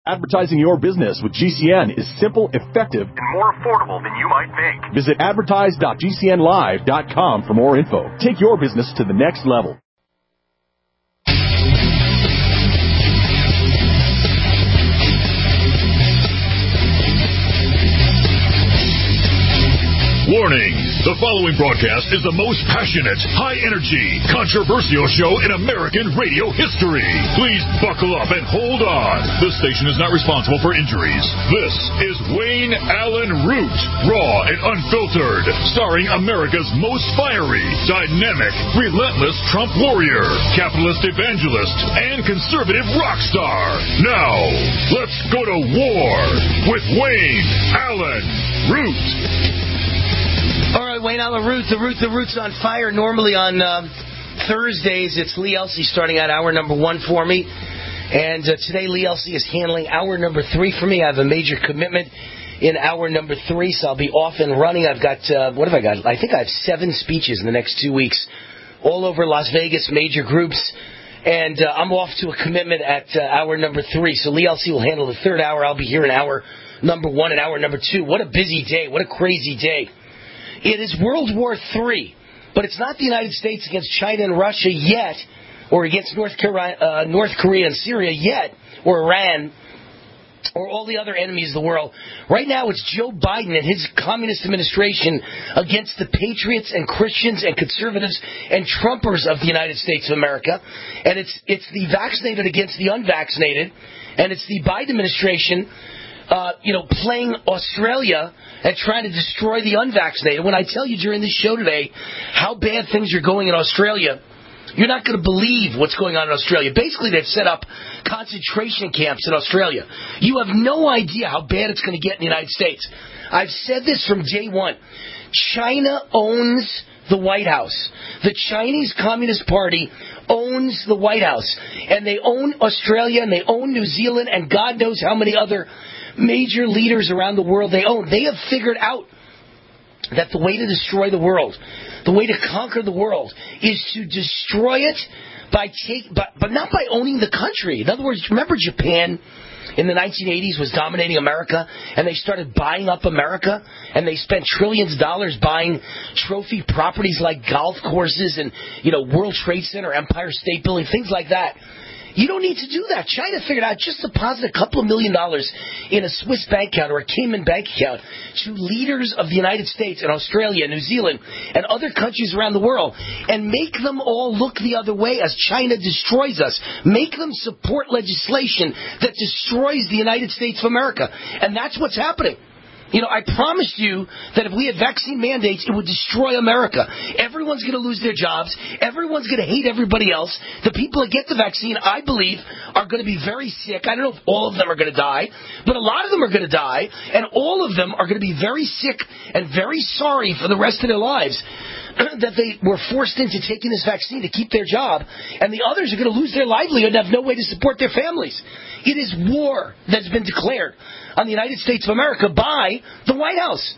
Advertising your business with GCN is simple, effective, and more affordable than you might think. Visit advertise.gcnlive.com for more info. Take your business to the next level. Warning! The following broadcast is the most passionate, high-energy, controversial show in American radio history. Please buckle up and hold on. This station is not responsible for injuries. This is Wayne Allen Root, raw and unfiltered, starring America's most fiery, dynamic, relentless Trump warrior, capitalist evangelist, and conservative rock star. Now, let's go to war with Wayne Allen Root. All right, Wayne Allen Root, the Root's on fire. Normally on Thursdays, it's Lee Elsey starting out hour number 1 for me. And today, Lee Elsey is handling hour number 3 for me. I have a major commitment in hour number 3, so I'll be off and running. I've got, what have I got? I think I have 7 speeches in the next 2 weeks, all over Las Vegas, major groups. And I'm off to a commitment at hour number 3. So Lee Elsey will handle the third hour. I'll be here in hour number 1 and hour number 2. What a busy day. What a crazy day. It is World War III, but it's not the United States against China and Russia yet, or against North Korea and Syria yet, or Iran, or all the other enemies of the world. Right now, it's Joe Biden and his communist administration against the patriots and Christians and conservatives and Trumpers of the United States of America. And it's the vaccinated against the unvaccinated, and it's the Biden administration playing Australia and trying to destroy the unvaccinated. When I tell you during this show today how bad things are going in Australia, you're not going to believe what's going on in Australia. Basically, they've set up concentration camps in Australia. You have no idea how bad it's going to get in the United States. I've said this from day one. China owns the White House. The Chinese Communist Party owns the White House. And they own Australia, and they own New Zealand, and God knows how many other major leaders around the world they own. They have figured out that the way to destroy the world, the way to conquer the world, is to destroy it but not by owning the country. In other words, remember Japan in the 1980s was dominating America, and they started buying up America, and they spent trillions of dollars buying trophy properties like golf courses and, World Trade Center, Empire State Building, things like that. You don't need to do that. China figured out just deposit a couple of $1 million in a Swiss bank account or a Cayman bank account to leaders of the United States and Australia, New Zealand, and other countries around the world, and make them all look the other way as China destroys us. Make them support legislation that destroys the United States of America. And that's what's happening. I promised you that if we had vaccine mandates, it would destroy America. Everyone's going to lose their jobs. Everyone's going to hate everybody else. The people that get the vaccine, I believe, are going to be very sick. I don't know if all of them are going to die, but a lot of them are going to die, and all of them are going to be very sick and very sorry for the rest of their lives that they were forced into taking this vaccine to keep their job, and the others are going to lose their livelihood and have no way to support their families. It is war that's been declared on the United States of America by the White House.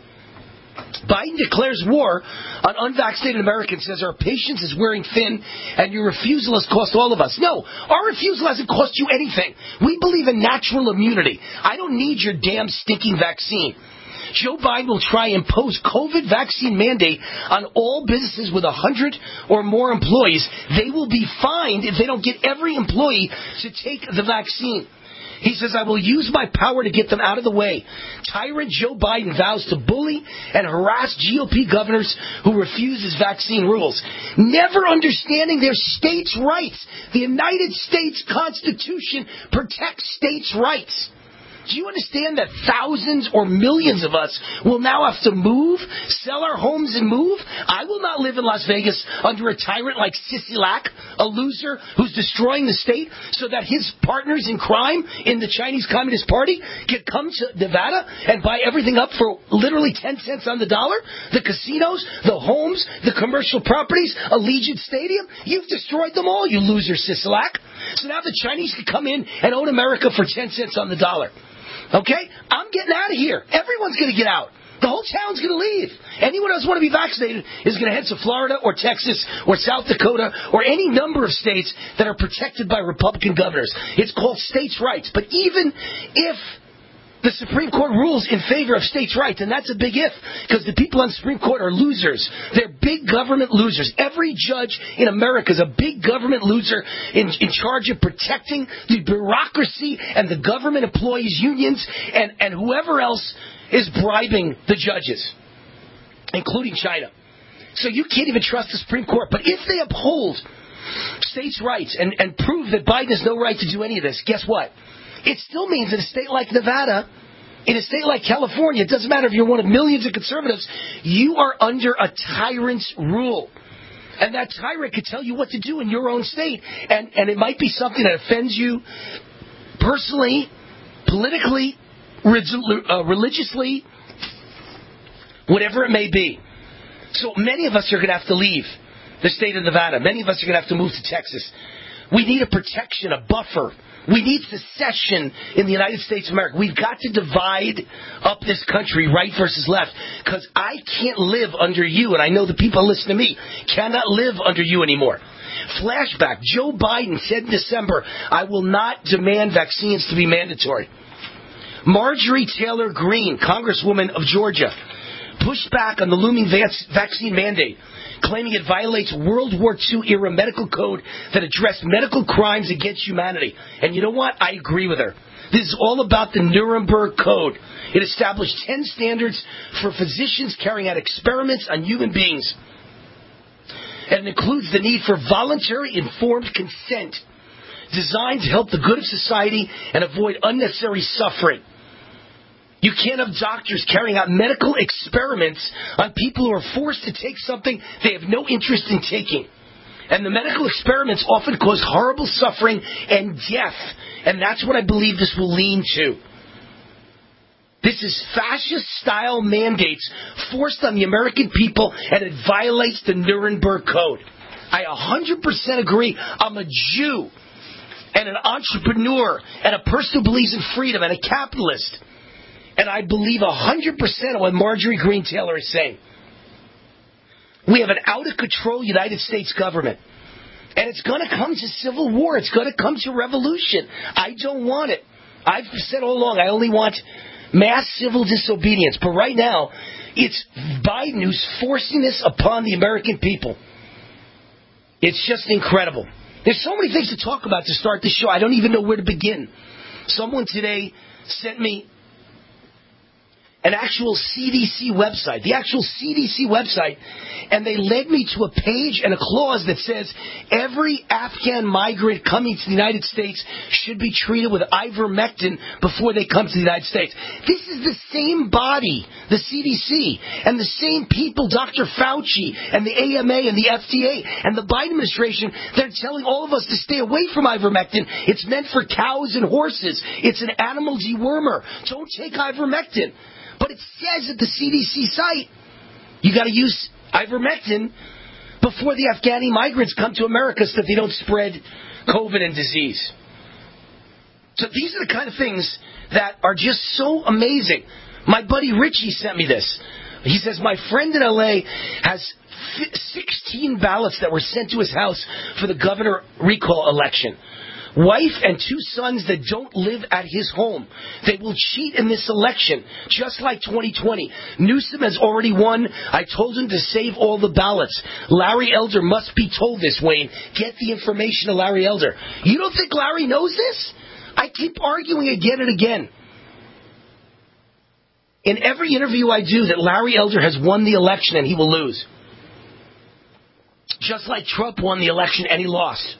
Biden declares war on unvaccinated Americans, says our patience is wearing thin and your refusal has cost all of us. No, our refusal hasn't cost you anything. We believe in natural immunity. I don't need your damn stinking vaccine. Joe Biden will try and impose COVID vaccine mandate on all businesses with 100 or more employees. They will be fined if they don't get every employee to take the vaccine. He says, I will use my power to get them out of the way. Tyrant Joe Biden vows to bully and harass GOP governors who refuse his vaccine rules, never understanding their states' rights. The United States Constitution protects states' rights. Do you understand that thousands or millions of us will now have to move, sell our homes and move? I will not live in Las Vegas under a tyrant like Sisolak, a loser who's destroying the state so that his partners in crime in the Chinese Communist Party can come to Nevada and buy everything up for literally 10 cents on the dollar? The casinos, the homes, the commercial properties, Allegiant Stadium. You've destroyed them all, you loser Sisolak. So now the Chinese can come in and own America for 10 cents on the dollar. Okay? I'm getting out of here. Everyone's going to get out. The whole town's going to leave. Anyone who doesn't want to be vaccinated is going to head to Florida or Texas or South Dakota or any number of states that are protected by Republican governors. It's called states' rights. But even if the Supreme Court rules in favor of states' rights, and that's a big if, because the people on the Supreme Court are losers. They're big government losers. Every judge in America is a big government loser in charge of protecting the bureaucracy and the government employees' unions and whoever else is bribing the judges, including China. So you can't even trust the Supreme Court. But if they uphold states' rights and prove that Biden has no right to do any of this, guess what? It still means in a state like Nevada, in a state like California, it doesn't matter if you're one of millions of conservatives, you are under a tyrant's rule. And that tyrant could tell you what to do in your own state. And it might be something that offends you personally, politically, religiously, whatever it may be. So many of us are going to have to leave the state of Nevada. Many of us are going to have to move to Texas. We need a protection, a buffer. We need secession in the United States of America. We've got to divide up this country, right versus left, because I can't live under you, and I know the people who listen to me cannot live under you anymore. Flashback, Joe Biden said in December, I will not demand vaccines to be mandatory. Marjorie Taylor Greene, Congresswoman of Georgia, pushed back on the looming vaccine mandate, claiming it violates World War II-era medical code that addressed medical crimes against humanity. And you know what? I agree with her. This is all about the Nuremberg Code. It established 10 standards for physicians carrying out experiments on human beings. And it includes the need for voluntary informed consent, designed to help the good of society and avoid unnecessary suffering. You can't have doctors carrying out medical experiments on people who are forced to take something they have no interest in taking. And the medical experiments often cause horrible suffering and death. And that's what I believe this will lean to. This is fascist-style mandates forced on the American people, and it violates the Nuremberg Code. I 100% agree. I'm a Jew and an entrepreneur and a person who believes in freedom and a capitalist. And I believe 100% of what Marjorie Greene Taylor is saying. We have an out-of-control United States government. And it's going to come to civil war. It's going to come to revolution. I don't want it. I've said all along, I only want mass civil disobedience. But right now, it's Biden who's forcing this upon the American people. It's just incredible. There's so many things to talk about to start the show. I don't even know where to begin. Someone today sent me an actual CDC website, the actual CDC website, and they led me to a page and a clause that says every Afghan migrant coming to the United States should be treated with ivermectin before they come to the United States. This is the same body, the CDC, and the same people, Dr. Fauci, and the AMA, and the FDA, and the Biden administration, they're telling all of us to stay away from ivermectin. It's meant for cows and horses. It's an animal dewormer. Don't take ivermectin. But it says at the CDC site, you got to use ivermectin before the Afghani migrants come to America so that they don't spread COVID and disease. So these are the kind of things that are just so amazing. My buddy Richie sent me this. He says, my friend in L.A. has 16 ballots that were sent to his house for the governor recall election. Wife and 2 sons that don't live at his home. They will cheat in this election, just like 2020. Newsom has already won. I told him to save all the ballots. Larry Elder must be told this, Wayne. Get the information to Larry Elder. You don't think Larry knows this? I keep arguing again and again. In every interview I do that Larry Elder has won the election and he will lose. Just like Trump won the election and he lost.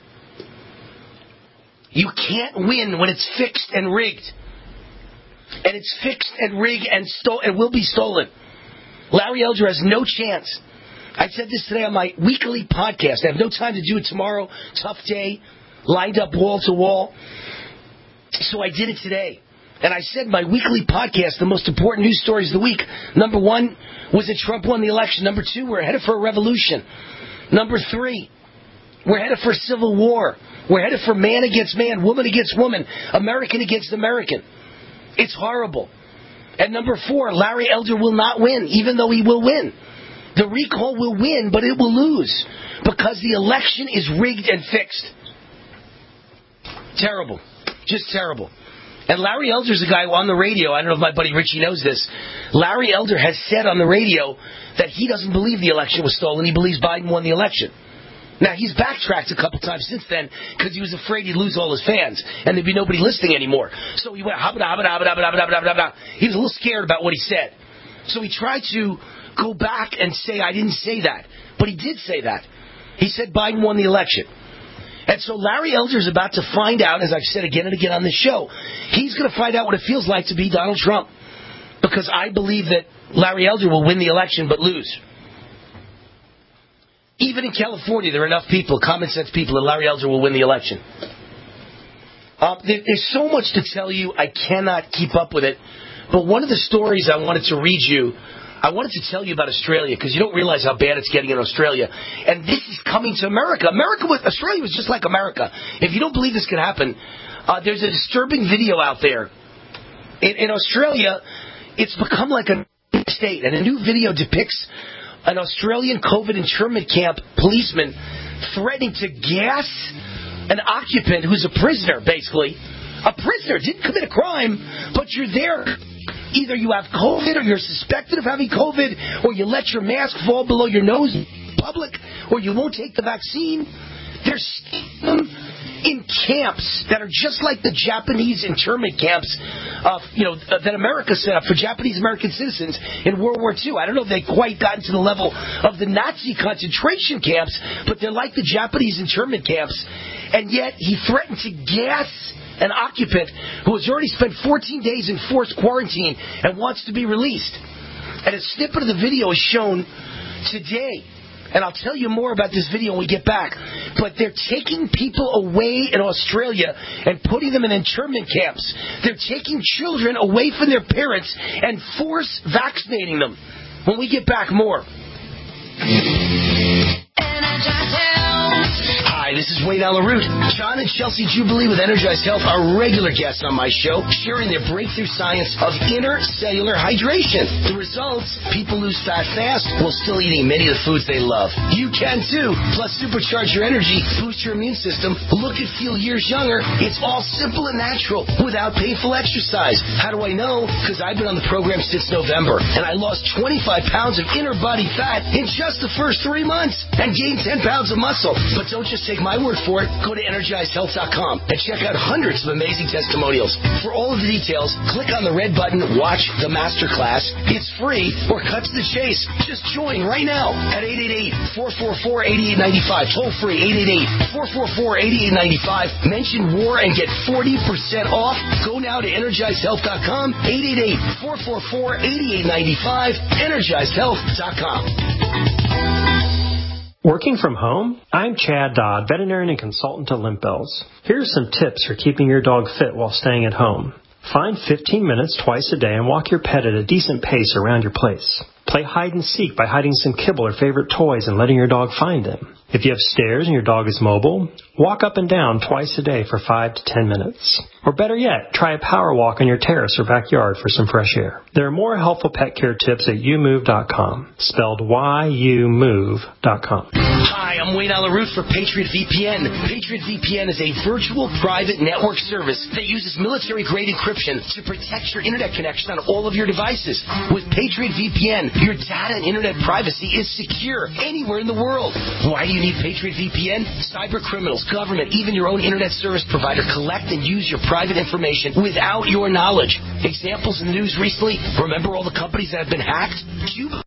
You can't win when it's fixed and rigged. And it's fixed and rigged and will be stolen. Larry Elder has no chance. I said this today on my weekly podcast. I have no time to do it tomorrow. Tough day. Lined up wall to wall. So I did it today. And I said in my weekly podcast, the most important news stories of the week. Number 1 was that Trump won the election. Number 2, we're headed for a revolution. Number 3, we're headed for civil war. We're headed for man against man, woman against woman, American against American. It's horrible. And number 4, Larry Elder will not win, even though he will win. The recall will win, but it will lose because the election is rigged and fixed. Terrible. Just terrible. And Larry Elder's a guy on the radio. I don't know if my buddy Richie knows this. Larry Elder has said on the radio that he doesn't believe the election was stolen. He believes Biden won the election. Now, he's backtracked a couple times since then because he was afraid he'd lose all his fans and there'd be nobody listening anymore. So he went, he was a little scared about what he said. So he tried to go back and say, I didn't say that. But he did say that. He said Biden won the election. And so Larry Elder is about to find out, as I've said again and again on this show, he's going to find out what it feels like to be Donald Trump. Because I believe that Larry Elder will win the election but lose. Even in California, there are enough people, common sense people, that Larry Elder will win the election. There's so much to tell you, I cannot keep up with it. But one of the stories I wanted to read you, I wanted to tell you about Australia, because you don't realize how bad it's getting in Australia. And this is coming to America. Australia was just like America. If you don't believe this could happen, there's a disturbing video out there. In Australia, it's become like a state, and a new video depicts an Australian COVID internment camp policeman threatening to gas an occupant who's a prisoner, basically. A prisoner, didn't commit a crime, but you're there. Either you have COVID or you're suspected of having COVID, or you let your mask fall below your nose in public, or you won't take the vaccine. They're in camps that are just like the Japanese internment camps that America set up for Japanese American citizens in World War II. I don't know if they've quite gotten to the level of the Nazi concentration camps, but they're like the Japanese internment camps. And yet he threatened to gas an occupant who has already spent 14 days in forced quarantine and wants to be released. And a snippet of the video is shown today. And I'll tell you more about this video when we get back. But they're taking people away in Australia and putting them in internment camps. They're taking children away from their parents and force vaccinating them. When we get back, more. Hi, this is Wayne Allyn Root. John and Chelsea Jubilee with Energized Health are regular guests on my show, sharing their breakthrough science of intercellular hydration. The results, people lose fat fast while still eating many of the foods they love. You can too. Plus, supercharge your energy, boost your immune system, look and feel years younger. It's all simple and natural without painful exercise. How do I know? Because I've been on the program since November, and I lost 25 pounds of inner body fat in just the first 3 months and gained 10 pounds of muscle. But don't just take my word for it. Go to EnergizedHealth.com and check out hundreds of amazing testimonials. For all of the details, click on the red button, watch the masterclass. It's free, or cut to the chase. Just join right now at 888-444-8895. Toll free, 888-444-8895. Mention WAR and get 40% off. Go now to EnergizedHealth.com, 888-444-8895, EnergizedHealth.com. Working from home? I'm Chad Dodd, veterinarian and consultant to Limp Bells. Here are some tips for keeping your dog fit while staying at home. Find 15 minutes twice a day and walk your pet at a decent pace around your place. Play hide and seek by hiding some kibble or favorite toys and letting your dog find them. If you have stairs and your dog is mobile, walk up and down twice a day for 5 to 10 minutes. Or better yet, try a power walk on your terrace or backyard for some fresh air. There are more helpful pet care tips at youmove.com, spelled youmove.com. Hi, I'm Wayne Allyn Root for Patriot VPN. Patriot VPN is a virtual private network service that uses military-grade encryption to protect your internet connection on all of your devices. With Patriot VPN, your data and internet privacy is secure anywhere in the world. Why do you need Patriot VPN? Cyber criminals, government, even your own internet service provider collect and use your private information without your knowledge. Examples in the news recently, remember all the companies that have been hacked? Cuba.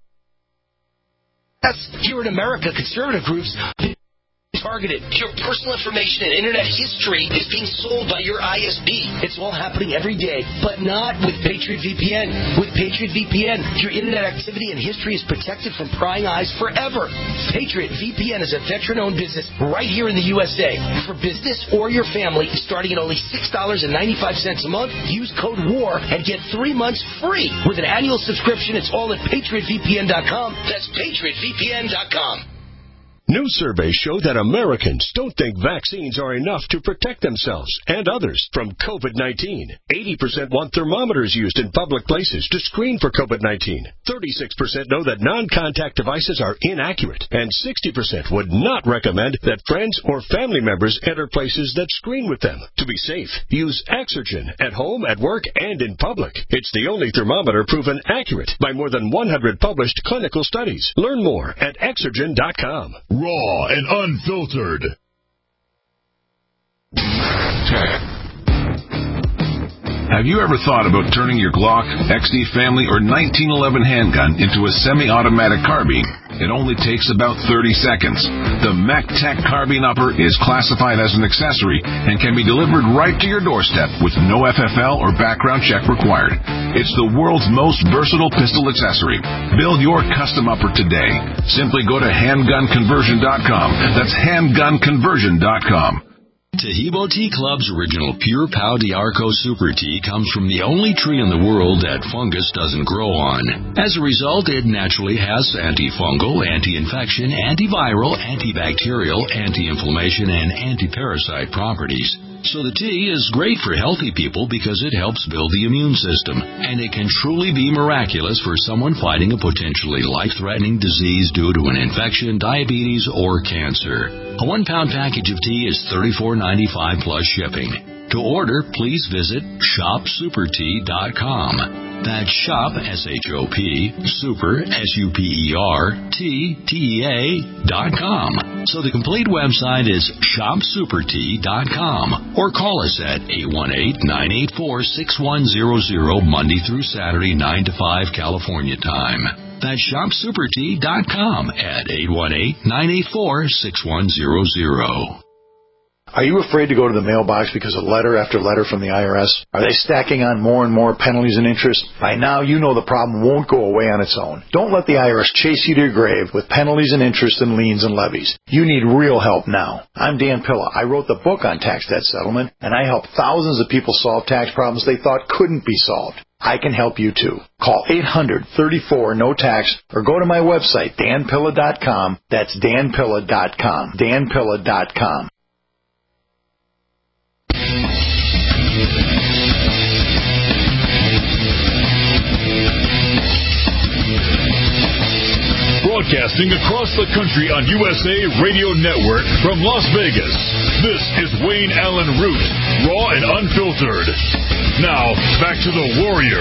Here in America, conservative groups targeted. Your personal information and internet history is being sold by your ISP. It's all happening every day, but not with Patriot VPN. With Patriot VPN, your internet activity and history is protected from prying eyes forever. Patriot VPN is a veteran-owned business right here in the USA. For business or your family, starting at only $6.95 a month, use code WAR and get 3 months free. With an annual subscription, it's all at PatriotVPN.com. That's PatriotVPN.com. New surveys show that Americans don't think vaccines are enough to protect themselves and others from COVID-19. 80% want thermometers used in public places to screen for COVID-19. 36% know that non-contact devices are inaccurate. And 60% would not recommend that friends or family members enter places that screen with them. To be safe, use Exergen at home, at work, and in public. It's the only thermometer proven accurate by more than 100 published clinical studies. Learn more at Exergen.com. Raw and unfiltered. Have you ever thought about turning your Glock, XD Family, or 1911 handgun into a semi-automatic carbine? It only takes about 30 seconds. The MacTech Carbine Upper is classified as an accessory and can be delivered right to your doorstep with no FFL or background check required. It's the world's most versatile pistol accessory. Build your custom upper today. Simply go to handgunconversion.com. That's handgunconversion.com. Tahibo Tea Club's original Pure Pau d'Arco Super Tea comes from the only tree in the world that fungus doesn't grow on. As a result, it naturally has antifungal, anti-infection, antiviral, antibacterial, anti-inflammation, and anti-parasite properties. So the tea is great for healthy people because it helps build the immune system, and it can truly be miraculous for someone fighting a potentially life-threatening disease due to an infection, diabetes, or cancer. A 1-pound package of tea is $34.95 plus shipping. To order, please visit shopsupertea.com. That's shop, S-H-O-P, super, S-U-P-E-R, T-T-E-A.com. So the complete website is shopsupertea.com. Or call us at 818-984-6100 Monday through Saturday, 9 to 5 California time. That's shopsupertea.com at 818-984-6100. Are you afraid to go to the mailbox because of letter after letter from the IRS? Are they stacking on more and more penalties and interest? By now, you know the problem won't go away on its own. Don't let the IRS chase you to your grave with penalties and interest and liens and levies. You need real help now. I'm Dan Pilla. I wrote the book on tax debt settlement, and I helped thousands of people solve tax problems they thought couldn't be solved. I can help you too. Call 800-34-NO-TAX or go to my website, danpilla.com. That's danpilla.com. danpilla.com. Broadcasting across the country on USA Radio Network from Las Vegas, this is Wayne Allen Root, raw and unfiltered. Now, back to the Warrior.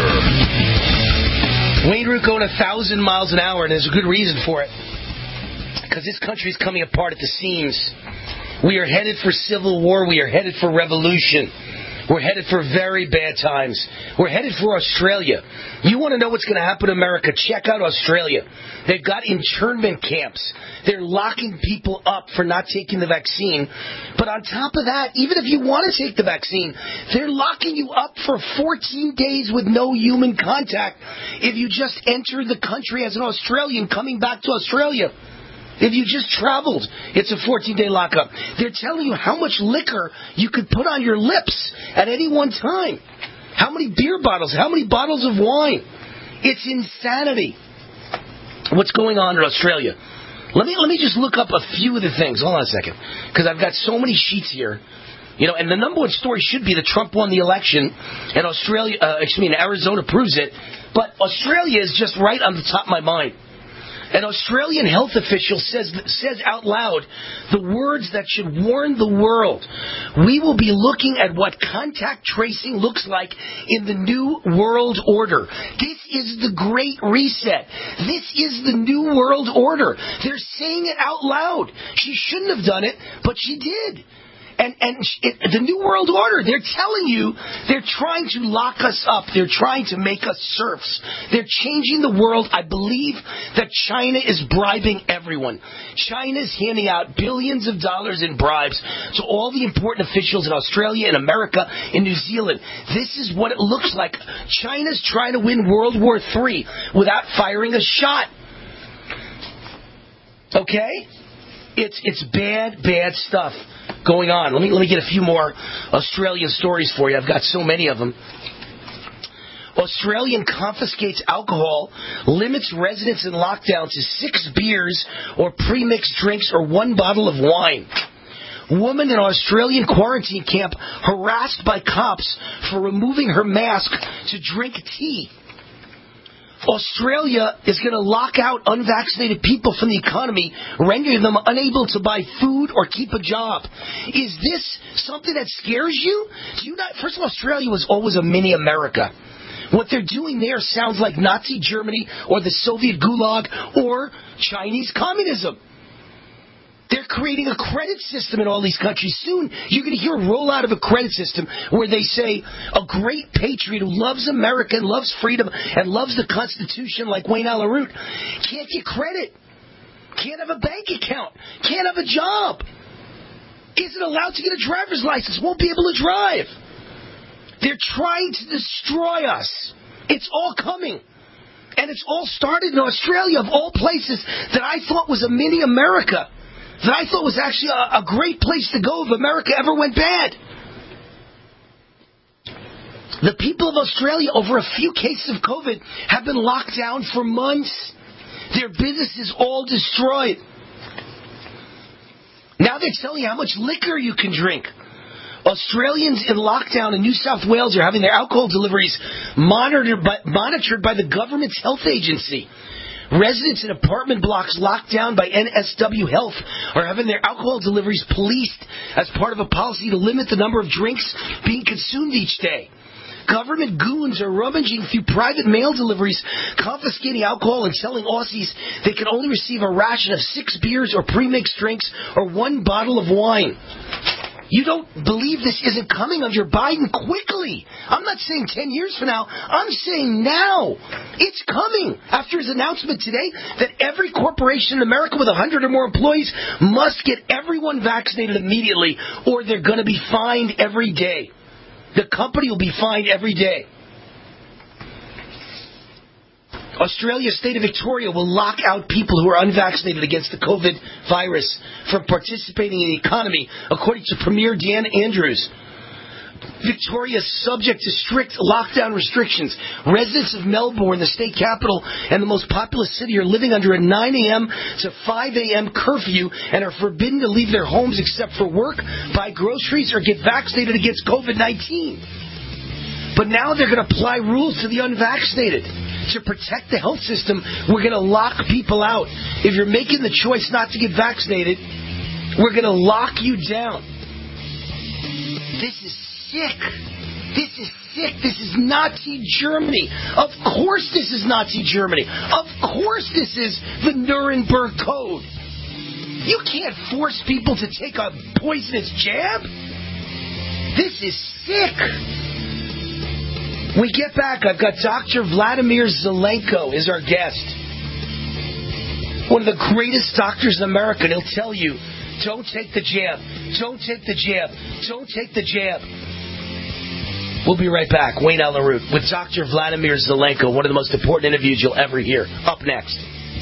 Wayne Root going 1,000 miles an hour, and there's a good reason for it. Because this country's coming apart at the seams. We are headed for civil war. We are headed for revolution. We're headed for very bad times. We're headed for Australia. You want to know what's going to happen to America? Check out Australia. They've got internment camps. They're locking people up for not taking the vaccine. But on top of that, even if you want to take the vaccine, they're locking you up for 14 days with no human contact if you just enter the country as an Australian coming back to Australia. If you just traveled, it's a 14-day lockup. They're telling you how much liquor you could put on your lips at any one time. How many beer bottles, how many bottles of wine. It's insanity. What's going on in Australia? Let me just look up a few of the things. Hold on a second. Because I've got so many sheets here. You know, and the number one story should be that Trump won the election and Arizona proves it. But Australia is just right on the top of my mind. An Australian health official says out loud the words that should warn the world. We will be looking at what contact tracing looks like in the new world order. This is the Great Reset. This is the new world order. They're saying it out loud. She shouldn't have done it, but she did. And the New World Order, they're telling you they're trying to lock us up. They're trying to make us serfs. They're changing the world. I believe that China is bribing everyone. China's handing out billions of dollars in bribes to all the important officials in Australia, in America, in New Zealand. This is what it looks like. China's trying to win World War III without firing a shot. Okay? It's bad stuff going on. Let me get a few more Australian stories for you. I've got so many of them. Australian confiscates alcohol, limits residents in lockdown to 6 beers or pre-mixed drinks or 1 bottle of wine. Woman in Australian quarantine camp harassed by cops for removing her mask to drink tea. Australia is going to lock out unvaccinated people from the economy, rendering them unable to buy food or keep a job. Is this something that scares you? First of all, Australia was always a mini America. What they're doing there sounds like Nazi Germany or the Soviet Gulag or Chinese communism. They're creating a credit system in all these countries. Soon, you're going to hear a rollout of a credit system where they say a great patriot who loves America and loves freedom and loves the Constitution like Wayne Allyn-Root can't get credit, can't have a bank account, can't have a job, isn't allowed to get a driver's license, won't be able to drive. They're trying to destroy us. It's all coming. And it's all started in Australia, of all places, that I thought was a mini America. That I thought was actually a great place to go if America ever went bad. The people of Australia, over a few cases of COVID, have been locked down for months. Their business is all destroyed. Now they're telling you how much liquor you can drink. Australians in lockdown in New South Wales are having their alcohol deliveries monitored by the government's health agency. Residents in apartment blocks locked down by NSW Health are having their alcohol deliveries policed as part of a policy to limit the number of drinks being consumed each day. Government goons are rummaging through private mail deliveries, confiscating alcohol and telling Aussies they can only receive a ration of 6 beers or pre-mixed drinks or 1 bottle of wine. You don't believe this isn't coming under Biden quickly. I'm not saying 10 years from now. I'm saying now. It's coming. After his announcement today that every corporation in America with 100 or more employees must get everyone vaccinated immediately or they're going to be fined every day. The company will be fined every day. Australia's state of Victoria will lock out people who are unvaccinated against the COVID virus from participating in the economy, according to Premier Dan Andrews. Victoria is subject to strict lockdown restrictions. Residents of Melbourne, the state capital and the most populous city, are living under a 9 a.m. to 5 a.m. curfew and are forbidden to leave their homes except for work, buy groceries, or get vaccinated against COVID-19. But now they're going to apply rules to the unvaccinated. To protect the health system, we're going to lock people out. If you're making the choice not to get vaccinated, we're going to lock you down. This is sick. This is sick. This is Nazi Germany. Of course this is Nazi Germany. Of course this is the Nuremberg Code. You can't force people to take a poisonous jab. This is sick. When we get back, I've got Dr. Vladimir Zelenko is our guest. One of the greatest doctors in America, and he'll tell you, don't take the jab, don't take the jab, don't take the jab. We'll be right back. Wayne Allyn-Root with Dr. Vladimir Zelenko, one of the most important interviews you'll ever hear. Up next.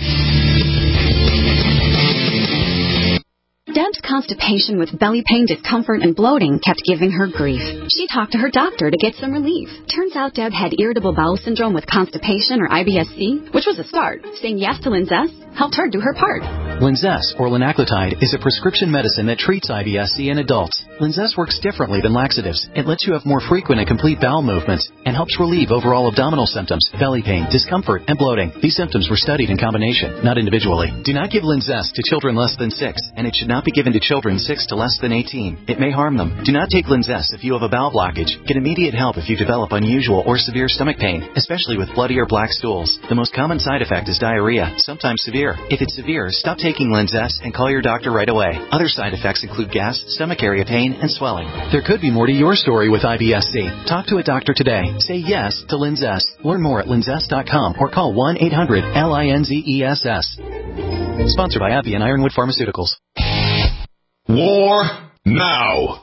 Deb's constipation with belly pain, discomfort, and bloating kept giving her grief. She talked to her doctor to get some relief. Turns out Deb had irritable bowel syndrome with constipation, or IBS-C, which was a start. Saying yes to Linzess helped her do her part. Linzess, or linaclotide, is a prescription medicine that treats IBS-C in adults. Linzess works differently than laxatives. It lets you have more frequent and complete bowel movements and helps relieve overall abdominal symptoms, belly pain, discomfort, and bloating. These symptoms were studied in combination, not individually. Do not give Linzess to children less than 6, and it should not be given to children 6 to less than 18. It may harm them. Do not take Linzess if you have a bowel blockage. Get immediate help if you develop unusual or severe stomach pain, especially with bloody or black stools. The most common side effect is diarrhea, sometimes severe. If it's severe, stop taking Linzess and call your doctor right away. Other side effects include gas, stomach area pain, and swelling. There could be more to your story with IBS-C. Talk to a doctor today. Say yes to Linzess. Learn more at linzess.com or call 1-800-LINZESS. Sponsored by AbbVie and Ironwood Pharmaceuticals. War now.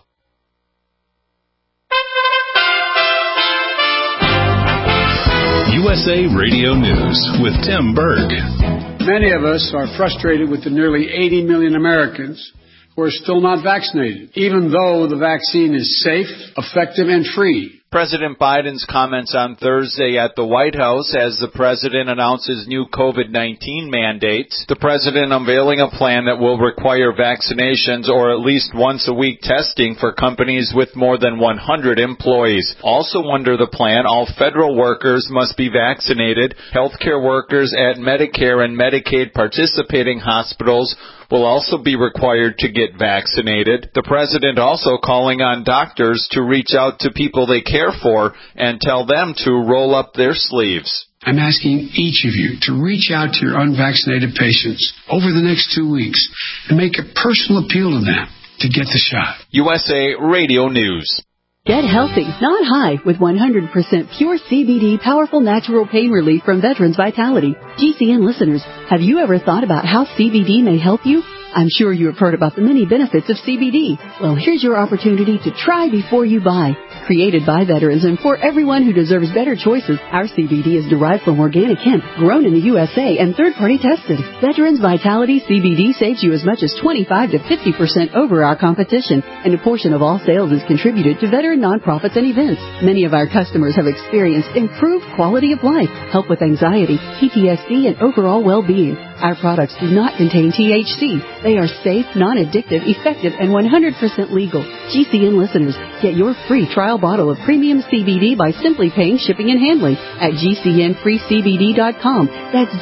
USA Radio News with Tim Berg. Many of us are frustrated with the nearly 80 million Americans who are still not vaccinated, even though the vaccine is safe, effective, and free. President Biden's comments on Thursday at the White House as the president announces new COVID-19 mandates. The president unveiling a plan that will require vaccinations or at least once-a-week testing for companies with more than 100 employees. Also under the plan, all federal workers must be vaccinated. Healthcare workers at Medicare and Medicaid participating hospitals will also be required to get vaccinated. The president also calling on doctors to reach out to people they care for and tell them to roll up their sleeves. I'm asking each of you to reach out to your unvaccinated patients over the next 2 weeks and make a personal appeal to them to get the shot. USA Radio News. Get healthy, not high, with 100% pure CBD powerful natural pain relief from Veterans Vitality. GCN listeners, have you ever thought about how CBD may help you? I'm sure you have heard about the many benefits of CBD. Well, here's your opportunity to try before you buy. Created by veterans and for everyone who deserves better choices, our CBD is derived from organic hemp, grown in the USA, and third-party tested. Veterans Vitality CBD saves you as much as 25 to 50% over our competition, and a portion of all sales is contributed to veteran nonprofits and events. Many of our customers have experienced improved quality of life, help with anxiety, PTSD, and overall well-being. Our products do not contain THC. They are safe, non-addictive, effective, and 100% legal. GCN listeners, get your free trial bottle of premium CBD by simply paying shipping and handling at GCNFreeCBD.com. That's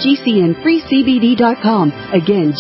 GCNFreeCBD.com. Again,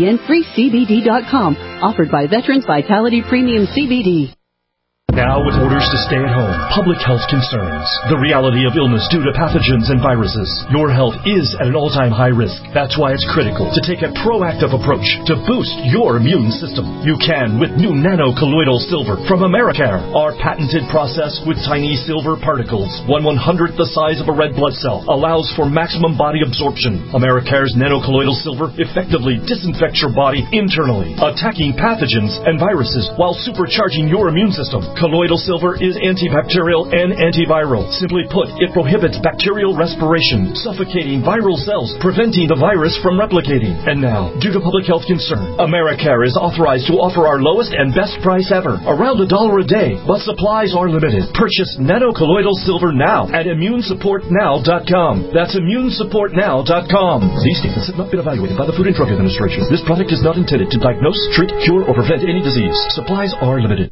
GCNFreeCBD.com. Offered by Veterans Vitality Premium CBD. Now, with orders to stay at home, public health concerns, the reality of illness due to pathogens and viruses, your health is at an all-time high risk. That's why it's critical to take a proactive approach to boost your immune system. You can with new nano-colloidal silver from Americare. Our patented process with tiny silver particles, 1/100th the size of a red blood cell, allows for maximum body absorption. Americare's nano-colloidal silver effectively disinfects your body internally, attacking pathogens and viruses while supercharging your immune system. Colloidal silver is antibacterial and antiviral. Simply put, it prohibits bacterial respiration, suffocating viral cells, preventing the virus from replicating. And now, due to public health concern, Americare is authorized to offer our lowest and best price ever, around $1 a day, but supplies are limited. Purchase nano-colloidal silver now at ImmuneSupportNow.com. That's ImmuneSupportNow.com. These statements have not been evaluated by the Food and Drug Administration. This product is not intended to diagnose, treat, cure, or prevent any disease. Supplies are limited.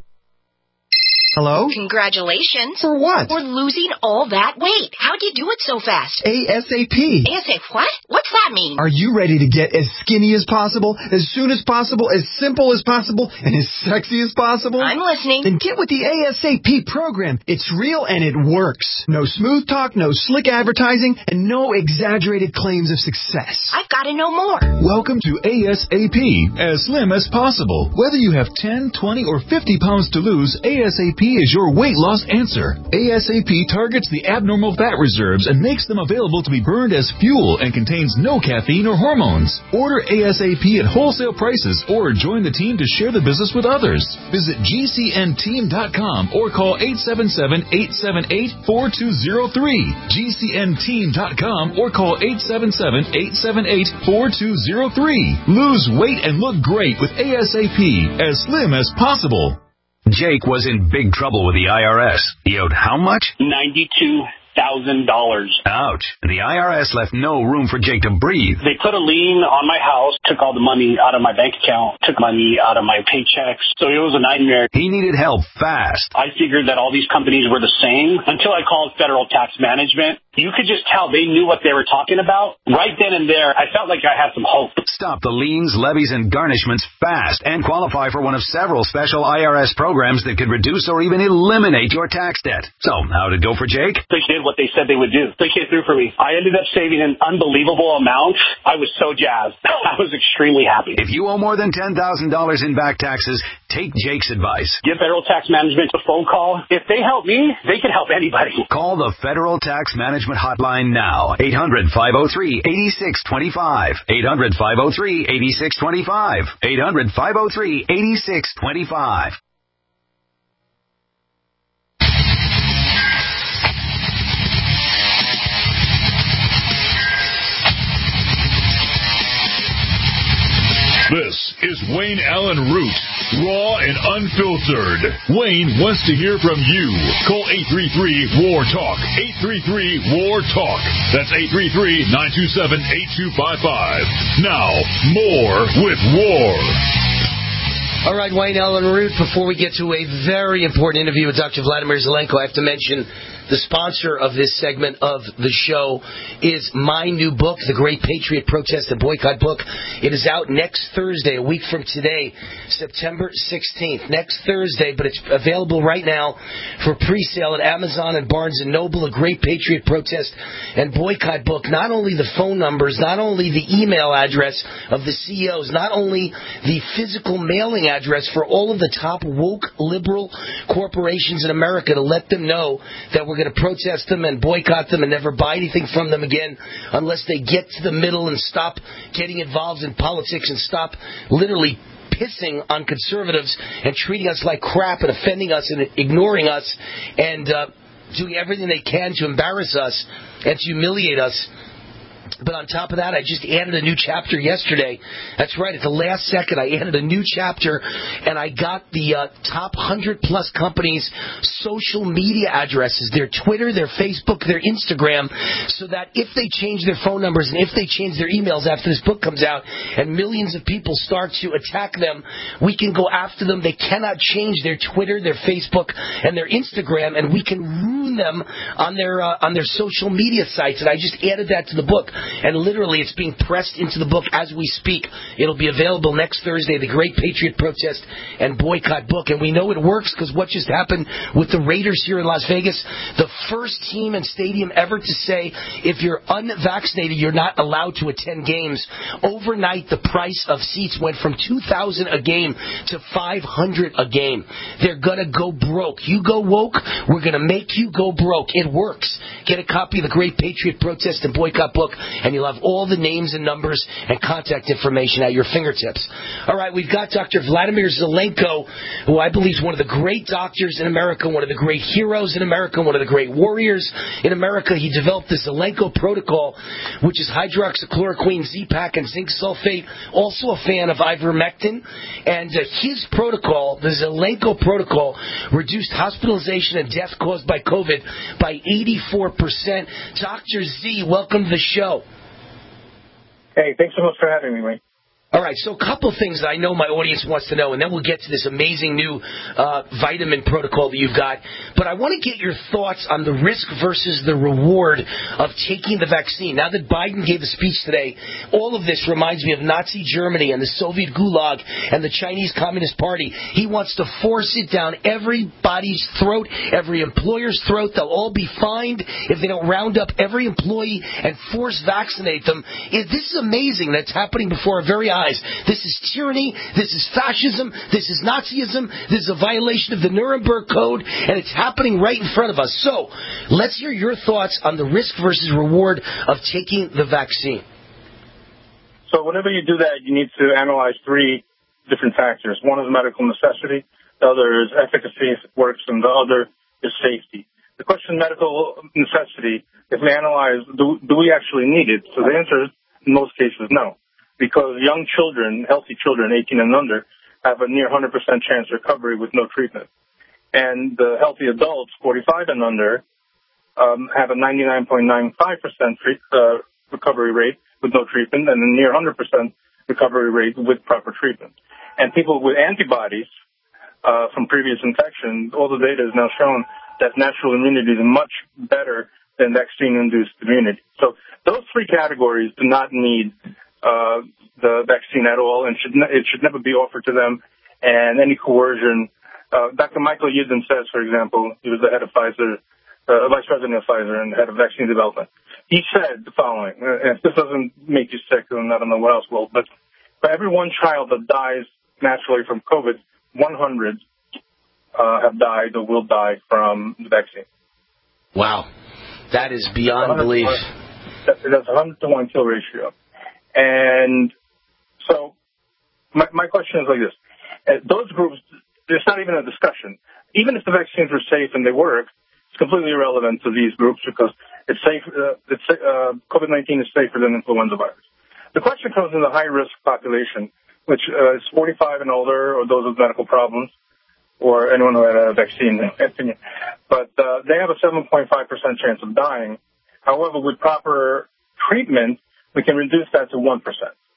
Hello? Congratulations. For what? For losing all that weight. How'd you do it so fast? ASAP. ASAP what? What's that mean? Are you ready to get as skinny as possible, as soon as possible, as simple as possible, and as sexy as possible? I'm listening. Then get with the ASAP program. It's real and it works. No smooth talk, no slick advertising, and no exaggerated claims of success. I've got to know more. Welcome to ASAP, as slim as possible. Whether you have 10, 20, or 50 pounds to lose, ASAP is your weight loss answer. ASAP targets the abnormal fat reserves and makes them available to be burned as fuel and contains no caffeine or hormones. Order ASAP at wholesale prices or join the team to share the business with others. Visit GCNteam.com or call 877-878-4203. GCNteam.com or call 877-878-4203. Lose weight and look great with ASAP, as slim as possible. Jake was in big trouble with the IRS. He owed how much? $92,000. Ouch. The IRS left no room for Jake to breathe. They put a lien on my house, took all the money out of my bank account, took money out of my paychecks. So it was a nightmare. He needed help fast. I figured that all these companies were the same until I called Federal Tax Management. You could just tell they knew what they were talking about. Right then and there, I felt like I had some hope. Stop the liens, levies, and garnishments fast and qualify for one of several special IRS programs that could reduce or even eliminate your tax debt. So, how'd it go for Jake? They did what they said they would do. They came through for me. I ended up saving an unbelievable amount. I was so jazzed. I was extremely happy. If you owe more than $10,000 in back taxes, take Jake's advice. Give Federal Tax Management a phone call. If they help me, they can help anybody. Call the Federal Tax Management hotline now. 800-503-8625. 800-503-8625. 800-503-8625. This is Wayne Allen Root, raw and unfiltered. Wayne wants to hear from you. Call 833-WAR-TALK. 833-WAR-TALK. That's 833-927-8255. Now, more with War. All right, Wayne Allen Root, before we get to a very important interview with Dr. Vladimir Zelenko, I have to mention the sponsor of this segment of the show is my new book, The Great Patriot Protest and Boycott Book. It is out next Thursday, a week from today, September 16th. Next Thursday, but it's available right now for pre-sale at Amazon and Barnes & Noble, A Great Patriot Protest and Boycott Book. Not only the phone numbers, not only the email address of the CEOs, not only the physical mailing address for all of the top woke liberal corporations in America to let them know that we're going to protest them and boycott them and never buy anything from them again unless they get to the middle and stop getting involved in politics and stop literally pissing on conservatives and treating us like crap and offending us and ignoring us and doing everything they can to embarrass us and to humiliate us. But on top of that, I just added a new chapter yesterday. That's right, at the last second, I added a new chapter, and I got the top 100-plus companies' social media addresses, their Twitter, their Facebook, their Instagram, so that if they change their phone numbers and if they change their emails after this book comes out and millions of people start to attack them, we can go after them. They cannot change their Twitter, their Facebook, and their Instagram, and we can ruin them on their social media sites. And I just added that to the book. And literally, it's being pressed into the book as we speak. It'll be available next Thursday, The Great Patriot Protest and Boycott Book. And we know it works because what just happened with the Raiders here in Las Vegas, the first team and stadium ever to say, if you're unvaccinated, you're not allowed to attend games. Overnight, the price of seats went from $2,000 a game to $500 a game. They're going to go broke. You go woke, we're going to make you go broke. It works. Get a copy of The Great Patriot Protest and Boycott Book, and you'll have all the names and numbers and contact information at your fingertips. All right, we've got Dr. Vladimir Zelenko, who I believe is one of the great doctors in America, one of the great heroes in America, one of the great warriors in America. He developed the Zelenko Protocol, which is hydroxychloroquine, Z-Pak, and zinc sulfate. Also a fan of ivermectin. And his protocol, the Zelenko Protocol, reduced hospitalization and death caused by COVID by 84%. Dr. Z, welcome to the show. Hey, thanks so much for having me, Wayne. All right, so a couple of things that I know my audience wants to know, and then we'll get to this amazing new vitamin protocol that you've got. But I want to get your thoughts on the risk versus the reward of taking the vaccine. Now that Biden gave a speech today, all of this reminds me of Nazi Germany and the Soviet Gulag and the Chinese Communist Party. He wants to force it down everybody's throat, every employer's throat. They'll all be fined if they don't round up every employee and force vaccinate them. This is amazing that's happening before our very eyes. This is tyranny, this is fascism, this is Nazism, this is a violation of the Nuremberg Code, and it's happening right in front of us. So, let's hear your thoughts on the risk versus reward of taking the vaccine. So whenever you do that, you need to analyze three different factors. One is medical necessity, the other is efficacy, if it works, and the other is safety. The question medical necessity, if we analyze, do we actually need it? So the answer is, in most cases, no. Because young children, healthy children, 18 and under, have a near 100% chance of recovery with no treatment. And the healthy adults, 45 and under, have a 99.95% recovery rate with no treatment and a near 100% recovery rate with proper treatment. And people with antibodies from previous infections, all the data is now shown that natural immunity is much better than vaccine-induced immunity. So those three categories do not need the vaccine at all, and it should never be offered to them. And any coercion, Dr. Michael Yeadon says, for example, he was the head of Pfizer, vice president of Pfizer and head of vaccine development. He said the following, and if this doesn't make you sick, then I don't know what else will, but for every one child that dies naturally from COVID, 100 have died or will die from the vaccine. Wow. That is beyond belief. That's a 100-to-1 kill ratio. And so my question is like this. Those groups, there's not even a discussion. Even if the vaccines were safe and they work, it's completely irrelevant to these groups because it's safe. COVID-19 is safer than influenza virus. The question comes in the high-risk population which is 45 and older, or those with medical problems, or anyone who had a vaccine, in my opinion. But they have a 7.5% chance of dying. However, with proper treatment, we can reduce that to 1%.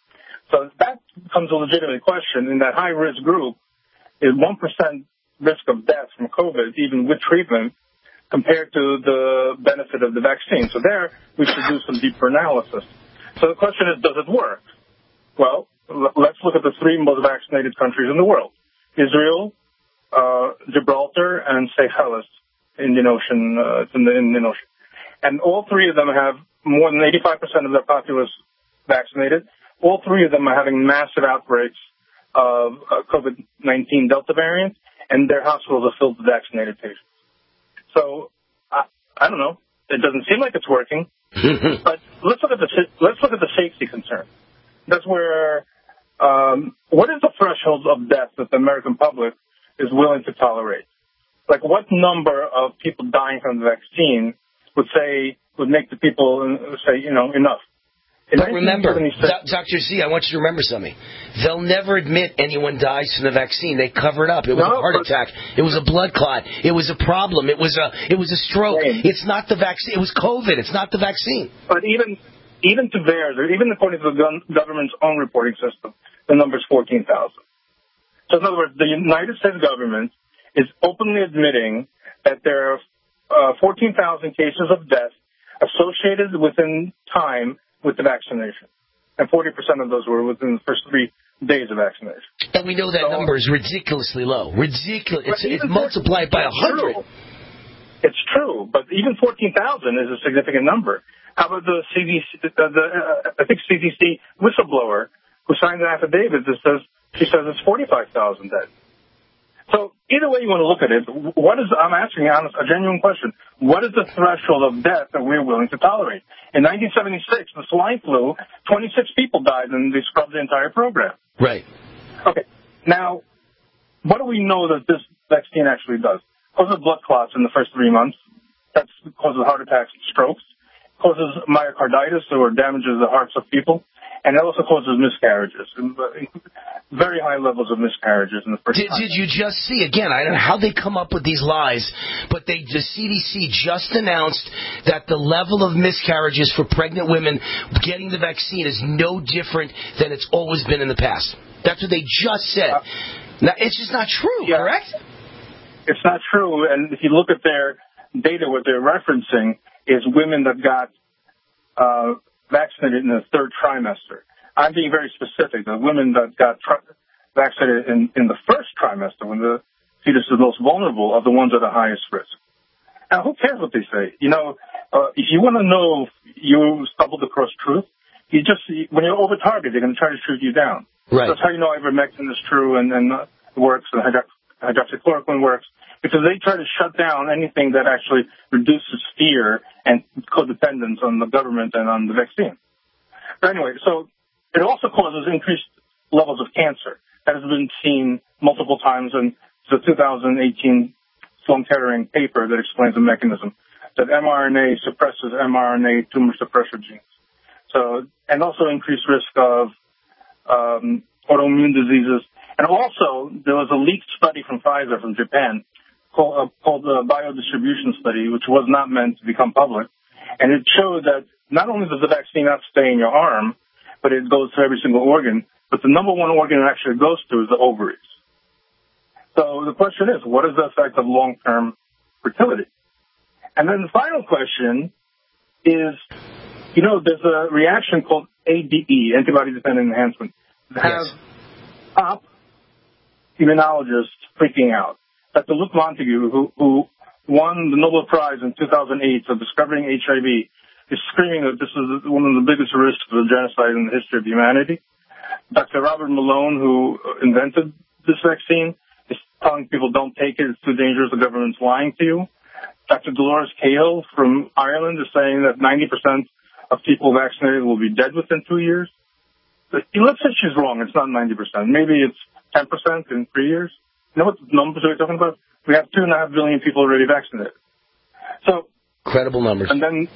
So that becomes a legitimate question. In that high-risk group, is 1% risk of death from COVID, even with treatment, compared to the benefit of the vaccine. So there, we should do some deeper analysis. So the question is, does it work? Well, let's look at the 3 most vaccinated countries in the world. Israel, Gibraltar, and Seychelles, Indian Ocean, it's in the Indian Ocean. And all 3 of them have more than 85% of their populace vaccinated. All 3 of them are having massive outbreaks of COVID-19 Delta variant, and their hospitals are filled with vaccinated patients. So, I don't know. It doesn't seem like it's working. But let's look at the safety concern. That's where, what is the threshold of death that the American public is willing to tolerate? Like, what number of people dying from the vaccine would make the people say, enough? But remember, Dr. Z, I want you to remember something. They'll never admit anyone dies from the vaccine. They cover it up. It was a heart attack. It was a blood clot. It was a problem. It was a stroke. It's not the vaccine. It was COVID. It's not the vaccine. But even to theirs, or even according to the government's own reporting system, the number is 14,000. So in other words, the United States government is openly admitting that there are 14,000 cases of death associated within time with the vaccination. And 40% of those were within the first 3 days of vaccination. And we know that number is ridiculously low. Ridiculous. It's multiplied by 100. It's true, but even 14,000 is a significant number. How about the CDC, I think CDC whistleblower who signed an affidavit that says it's 45,000 dead. So either way you want to look at it, I'm asking you a genuine question. What is the threshold of death that we're willing to tolerate? In 1976, the swine flu, 26 people died and they scrubbed the entire program. Right. Okay. Now, what do we know that this vaccine actually does? Causes blood clots in the first 3 months. That causes heart attacks and strokes. Causes myocarditis, or damages the hearts of people. And it also causes miscarriages, very high levels of miscarriages in the first time. Did you just see, again, I don't know how they come up with these lies, but the CDC just announced that the level of miscarriages for pregnant women getting the vaccine is no different than it's always been in the past. That's what they just said. Now, it's just not true, correct? It's not true, and if you look at their data, what they're referencing is women that got vaccinated in the 3rd trimester. I'm being very specific. The women that got vaccinated in the 1st trimester, when the fetus is most vulnerable, are the ones at the highest risk. Now, who cares what they say? If you want to know if you stumbled across truth, when you're over target, they're going to try to shoot you down. Right. That's how you know ivermectin is true and works, and hydroxychloroquine works, because they try to shut down anything that actually reduces fear and codependence on the government and on the vaccine. But anyway, so it also causes increased levels of cancer. That has been seen multiple times in the 2018 Sloan Kettering paper that explains the mechanism, that mRNA suppresses mRNA tumor suppressor genes. So, and also increased risk of autoimmune diseases. And also, there was a leaked study from Pfizer from Japan called the biodistribution study, which was not meant to become public. And it showed that not only does the vaccine not stay in your arm, but it goes to every single organ, but the number one organ it actually goes to is the ovaries. So the question is, what is the effect of long-term fertility? And then the final question is, there's a reaction called ADE, antibody-dependent enhancement, that has top immunologists freaking out. Dr. Luc Montague, who won the Nobel Prize in 2008 for discovering HIV, is screaming that this is one of the biggest risks of genocide in the history of humanity. Dr. Robert Malone, who invented this vaccine, is telling people don't take it, it's too dangerous, the government's lying to you. Dr. Dolores Cahill from Ireland is saying that 90% of people vaccinated will be dead within 2 years. Let's say she's wrong, it's not 90%. Maybe it's 10% in 3 years. You know what numbers are we talking about? We have 2.5 billion people already vaccinated. So incredible numbers. And then,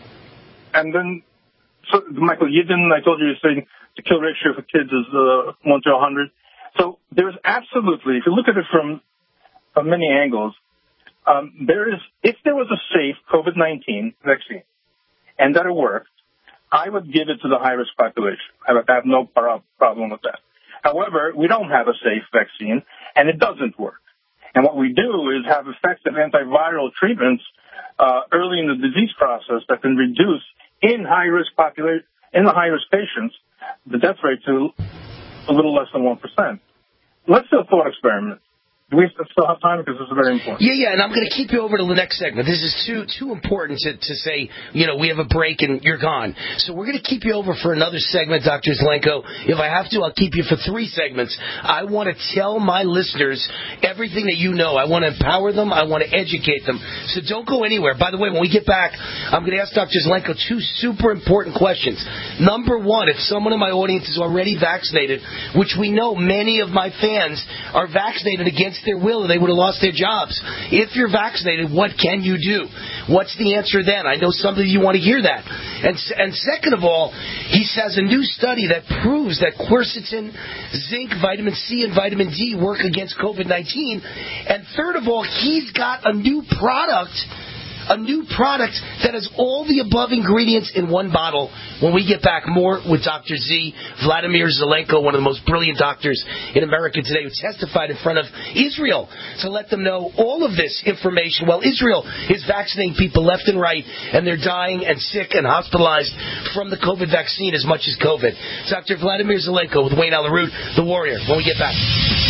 so Michael, I told you, you're saying the kill ratio for kids is 1 to 100. So there's absolutely, if you look at it from many angles, if there was a safe COVID-19 vaccine and that it worked, I would give it to the high-risk population. I would have no problem with that. However, we don't have a safe vaccine, and it doesn't work. And what we do is have effective antiviral treatments early in the disease process that can reduce in the high-risk patients the death rate to a little less than 1%. Let's do a thought experiment. Do we still have time? Because this is very important. Yeah, and I'm going to keep you over to the next segment. This is too important to say, we have a break and you're gone. So we're going to keep you over for another segment, Dr. Zelenko. If I have to, I'll keep you for 3 segments. I want to tell my listeners everything that you know. I want to empower them. I want to educate them. So don't go anywhere. By the way, when we get back, I'm going to ask Dr. Zelenko 2 super important questions. Number 1, if someone in my audience is already vaccinated, which we know many of my fans are vaccinated against their will, or they would have lost their jobs. If you're vaccinated, what can you do? What's the answer then? I know some of you want to hear that. And second of all, he has a new study that proves that quercetin, zinc, vitamin C, and vitamin D work against COVID-19. And third of all, he's got a new product that has all the above ingredients in one bottle. When we get back, more with Dr. Z, Vladimir Zelenko, one of the most brilliant doctors in America today, who testified in front of Israel to let them know all of this information. Well, Israel is vaccinating people left and right, and they're dying and sick and hospitalized from the COVID vaccine as much as COVID. Dr. Vladimir Zelenko with Wayne Allyn Root, the Warrior, when we get back.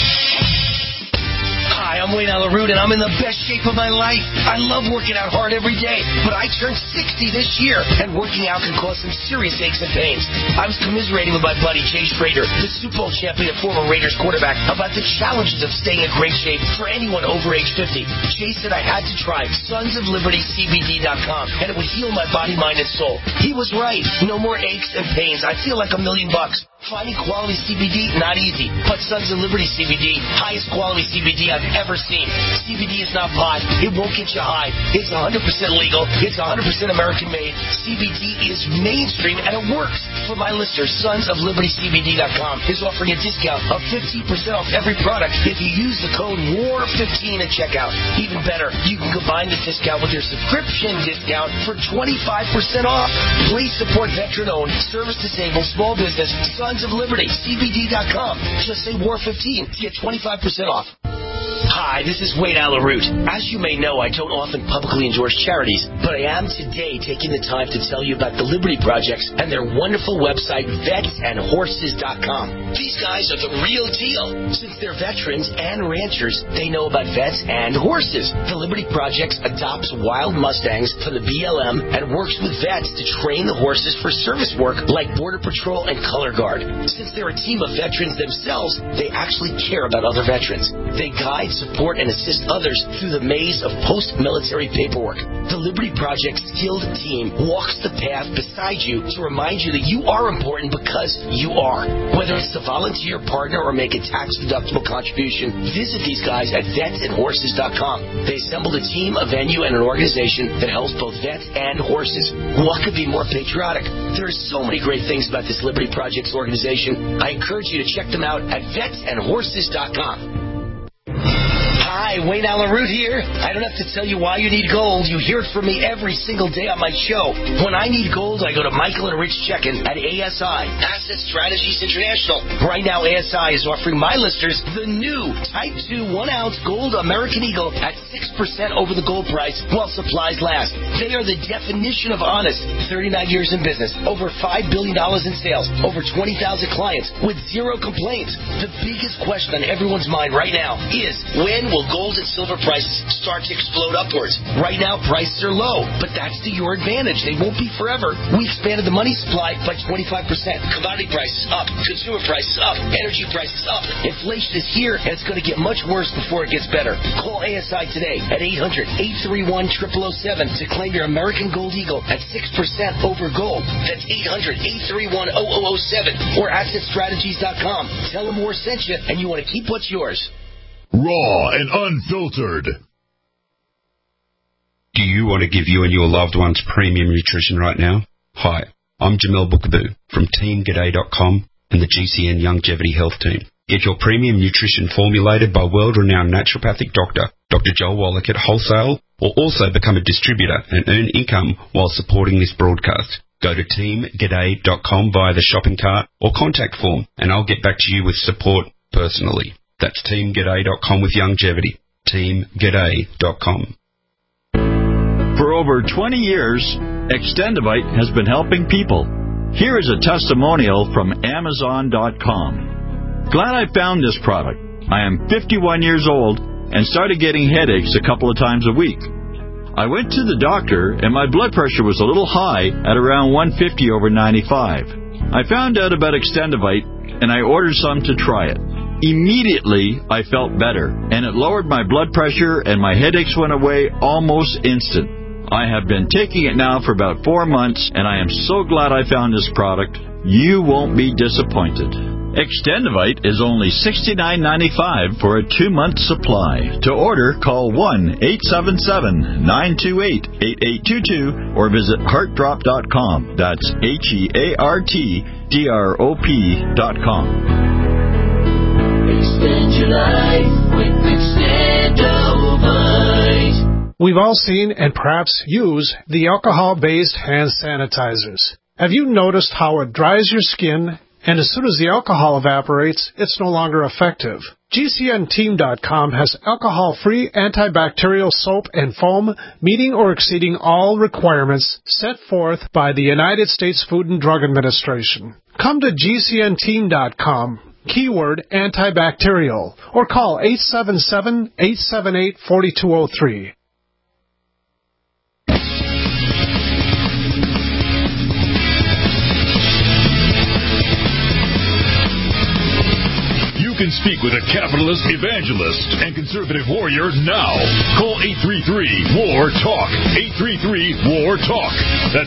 Hi, I'm Wayne Allyn Root, and I'm in the best shape of my life. I love working out hard every day, but I turned 60 this year, and working out can cause some serious aches and pains. I was commiserating with my buddy Jay Schrader, the Super Bowl champion and former Raiders quarterback, about the challenges of staying in great shape for anyone over age 50. Jay said I had to try sonsoflibertycbd.com, and it would heal my body, mind, and soul. He was right. No more aches and pains. I feel like $1 million. Finding quality CBD, not easy. But Sons of Liberty CBD, highest quality CBD I've ever seen. CBD is not pot. It won't get you high. It's 100% legal. It's 100% American made. CBD is mainstream and it works. For my listeners, sonsoflibertycbd.com is offering a discount of 15% off every product if you use the code WAR15 at checkout. Even better, you can combine this discount with your subscription discount for 25% off. Please support veteran-owned, service-disabled, small business, Sons of Liberty, CBD.com. Just say WAR15 to get 25% off. Hi, this is Wayne Allyn Root. As you may know, I don't often publicly endorse charities, but I am today taking the time to tell you about the Liberty Projects and their wonderful website, vetsandhorses.com. These guys are the real deal. Since they're veterans and ranchers, they know about vets and horses. The Liberty Projects adopts wild Mustangs from the BLM and works with vets to train the horses for service work like Border Patrol and Color Guard. Since they're a team of veterans themselves, they actually care about other veterans. They guide, support, and assist others through the maze of post-military paperwork. The Liberty Project skilled team walks the path beside you to remind you that you are important because you are. Whether it's to volunteer, partner, or make a tax-deductible contribution, visit these guys at vetsandhorses.com. They assembled a team, a venue, and an organization that helps both vets and horses. What could be more patriotic? There are so many great things about this Liberty Projects organization. I encourage you to check them out at vetsandhorses.com. Hi, Wayne Allyn Root here. I don't have to tell you why you need gold. You hear it from me every single day on my show. When I need gold, I go to Michael and Rich Checkin at ASI, Asset Strategies International. Right now, ASI is offering my listeners the new Type 2 1-ounce gold American Eagle at 6% over the gold price while supplies last. They are the definition of honest. 39 years in business, over $5 billion in sales, over 20,000 clients with 0 complaints. The biggest question on everyone's mind right now is, when will gold and silver prices start to explode upwards? Right now, prices are low, but that's to your advantage. They won't be forever. We expanded the money supply by 25%. Commodity prices up. Consumer prices up. Energy prices up. Inflation is here, and it's going to get much worse before it gets better. Call ASI today at 800-831-0007 to claim your American Gold Eagle at 6% over gold. That's 800-831-0007 or AssetStrategies.com. Tell them War sent you, and you want to keep what's yours. Raw and unfiltered. Do you want to give you and your loved ones premium nutrition right now? Hi, I'm Jamel Bookaboo from TeamGaday.com and the GCN Longevity Health Team. Get your premium nutrition formulated by world-renowned naturopathic doctor, Dr. Joel Wallach at wholesale, or also become a distributor and earn income while supporting this broadcast. Go to teamg'day.com via the shopping cart or contact form, and I'll get back to you with support personally. That's teamg'day.com with longevity. teamg'day.com. For over 20 years, Extendivite has been helping people. Here is a testimonial from Amazon.com. Glad I found this product. I am 51 years old and started getting headaches a couple of times a week. I went to the doctor and my blood pressure was a little high at around 150/95. I found out about Extendivite and I ordered some to try it. Immediately, I felt better, and it lowered my blood pressure and my headaches went away almost instant. I have been taking it now for about 4 months, and I am so glad I found this product. You won't be disappointed. Extendivite is only $69.95 for a 2-month supply. To order, call 1-877-928-8822 or visit heartdrop.com. That's HEARTDROP.com. Extend your life with Extendivite. We've all seen and perhaps use the alcohol-based hand sanitizers. Have you noticed how it dries your skin, and as soon as the alcohol evaporates, it's no longer effective? GCNteam.com has alcohol-free antibacterial soap and foam meeting or exceeding all requirements set forth by the United States Food and Drug Administration. Come to GCNteam.com, keyword antibacterial, or call 877-878-4203. You can speak with a capitalist evangelist and conservative warrior now. Call 833-WAR-TALK. 833-WAR-TALK. That's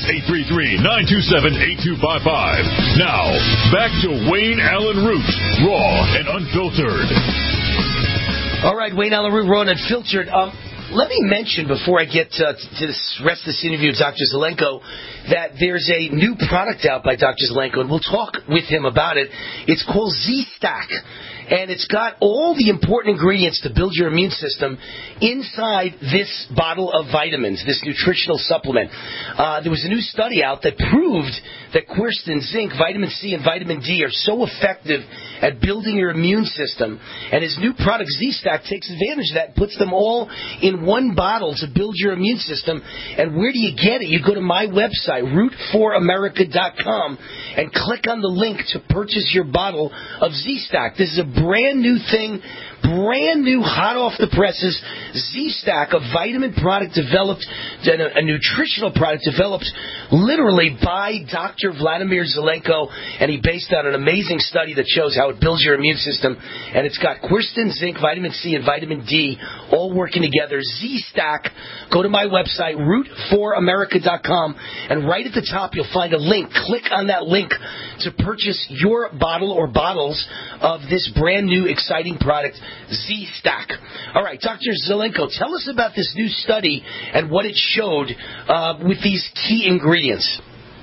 833-927-8255. Now, back to Wayne Allen Root, raw and unfiltered. All right, Wayne Allen Root, raw and unfiltered. Let me mention before I get to the rest of this interview with Dr. Zelenko that there's a new product out by Dr. Zelenko, and we'll talk with him about it. It's called Z-Stack, and it's got all the important ingredients to build your immune system inside this bottle of vitamins, this nutritional supplement. There was a new study out that proved that quercetin, zinc, vitamin C, and vitamin D are so effective at building your immune system. And his new product, Z-Stack, takes advantage of that and puts them all in one bottle to build your immune system. And where do you get it? You go to my website, root4america.com, and click on the link to purchase your bottle of Z-Stack. This is a brand new thing, brand new, hot off the presses, Z-Stack, a vitamin product developed, a nutritional product developed literally by Dr. Vladimir Zelenko, and he based on an amazing study that shows how it builds your immune system. And it's got quercetin, zinc, vitamin C, and vitamin D all working together. Z-Stack. Go to my website, root4america.com, and right at the top you'll find a link. Click on that link to purchase your bottle or bottles of this brand new exciting product, Z-Stack. All right, Dr. Zelenko, tell us about this new study and what it showed with these key ingredients.